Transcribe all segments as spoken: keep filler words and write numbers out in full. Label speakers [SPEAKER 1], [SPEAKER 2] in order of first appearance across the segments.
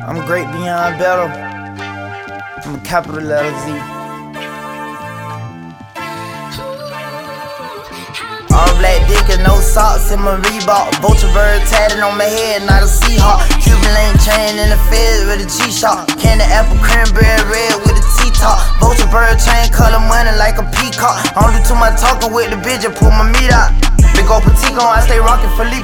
[SPEAKER 1] I'm great beyond better. I'm a capital letter Z. All black dick and no socks in my Reebok. Vulture bird tatted on my head, not a Seahawk. Cuban lane chain in the Fed with a G-Shock. Candy apple cranberry red with a T-top. Vulture bird chain color money like a peacock. I don't do too much talking with the bitch and pull my meat out. Big ol' Petico, I stay rockin' Felipe.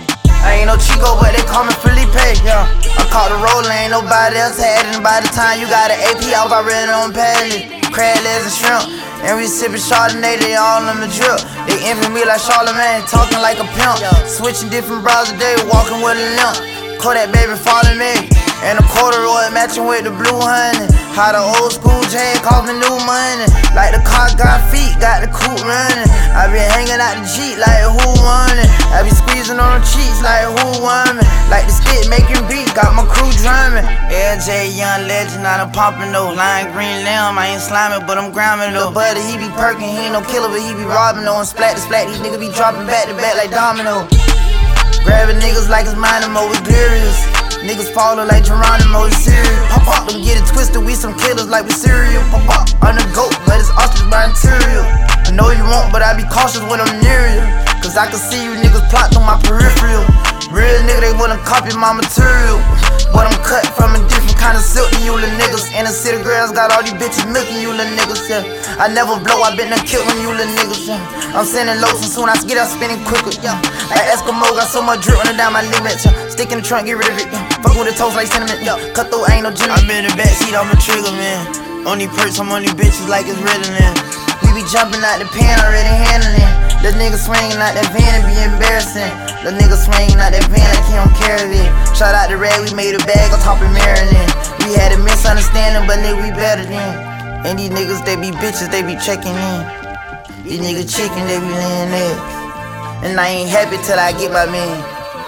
[SPEAKER 1] I ain't no Chico, but they call me Felipe, yeah. I caught the roller, ain't nobody else had it. And by the time you got an A P, I was already on pallet. Crab legs and shrimp, and we sippin' Chardonnay, they all on the drip. They envy me like Charlemagne, talking like a pimp. Switching different bras a day, walking with a limp. Kodak baby following me, and a corduroy matching with the blue honey. How the old school chain cost me new money. Like the car got feet, got the coupe running. I be hanging out the Jeep like who won it. I be squeezing on the cheeks like who won me. Like the stick making beat, got my crew drumming. L J, young legend, not a pompin' no. Lime green lamb, I ain't sliming, but I'm grounding though. Buddy, he be perking, he ain't no killer, but he be robbing though. And splat to splat, these niggas be dropping back to back like domino. Grabbing niggas like it's Minamo, we glorious. Niggas fallin' like Geronimo, it's serious. Pop up, don't get it twisted, we some killers like we cereal. Pop up, I'm the goat, but it's ostrich by interior. I know you won't, but I be cautious when I'm near you. Cause I can see you niggas plot through my peripheral. Real nigga, they wanna copy my material. But I'm cut from a different kind of silk than you little niggas. And the city girls got all these bitches milking you little niggas, yeah. I never blow, I been done killed you little niggas, yeah. I'm sending loads and soon I get out spinning quicker, yeah. Like Eskimo, got so much drip running down my limit, yeah. Stick in the trunk, get rid of it, yeah. Fuck with the toast like cinnamon, yeah. Cut through, ain't no gentleman. I'm in the backseat, I'm a trigger, man. On these perks, I'm on these bitches like it's Ritalin. We be jumping out the pan, already handling. The nigga swinging out that van and be embarrassing. The nigga swinging out that van like he don't carry it. Shout out to Ray, we made a bag on top of Maryland. We had a misunderstanding, but nigga, we better than. And these niggas, they be bitches, they be checking in. These niggas chicken, they be laying eggs. And I ain't happy till I get my man.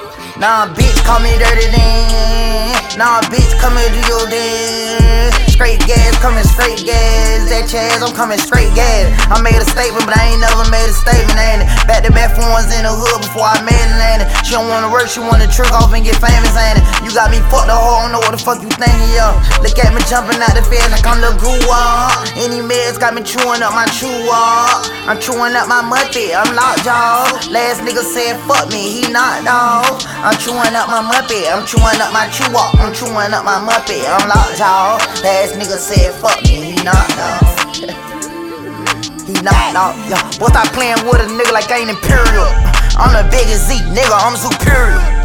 [SPEAKER 1] Nah, bitch, call me dirty then. Nah, bitch, come here, do your dance. Straight gas, coming straight gas. That chaz, I'm coming straight gas. I made a statement, but I ain't never made a statement, ain't it? Back to back phones in the hood before I made it, ain't it? She don't wanna work, she wanna trick off and get famous, ain't it? You got me fucked the hoe, I don't know what the fuck you thinking, yo. Look at me jumping out the fence like I'm the goo, uh. Any meds got me chewing up my chew, uh. I'm chewing up my muppet, I'm locked, y'all. Last nigga said fuck me, he not, dawg. I'm chewing up my muppet, I'm chewing up my chew up. I'm chewing up my muppet, I'm locked, y'all. Last nigga said fuck me, he not, dawg. He not, dawg, yeah. Boy, stop playing with a nigga like I ain't imperial. I'm the biggest Z, nigga, I'm superior.